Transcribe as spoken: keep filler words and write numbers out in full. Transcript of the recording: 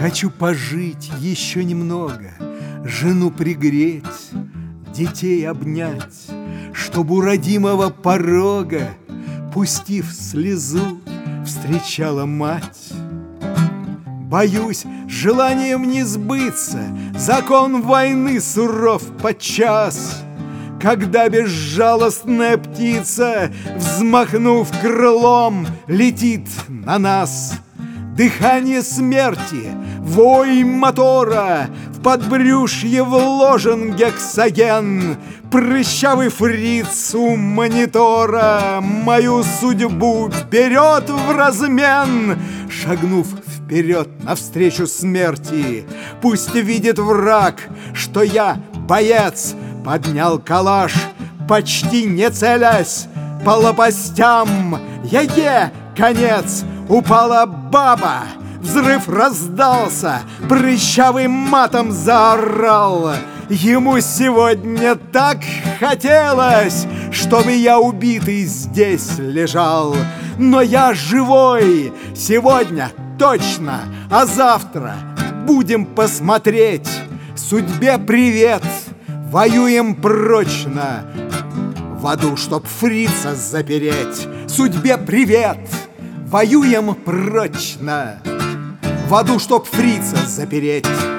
Хочу пожить еще немного, жену пригреть, детей обнять, чтоб у родимого порога, пустив слезу, встречала мать. Боюсь, желанием не сбыться, закон войны суров подчас, когда безжалостная птица, взмахнув крылом, летит на нас. Дыхание смерти, вой мотора, в подбрюшье вложен гексоген. Прыщавый фриц у монитора мою судьбу берет в размен. Шагнув вперед навстречу смерти, пусть видит враг, что я боец. Поднял калаш, почти не целясь, по лопастям еге конец. Упала баба, взрыв раздался, прыщавый матом заорал. Ему сегодня так хотелось, чтобы я убитый здесь лежал. Но я живой сегодня точно, а завтра будем посмотреть. Судьбе привет, воюем прочно, в аду, чтоб фрица запереть. Судьбе привет, воюем прочно, в аду, чтоб фрица запереть.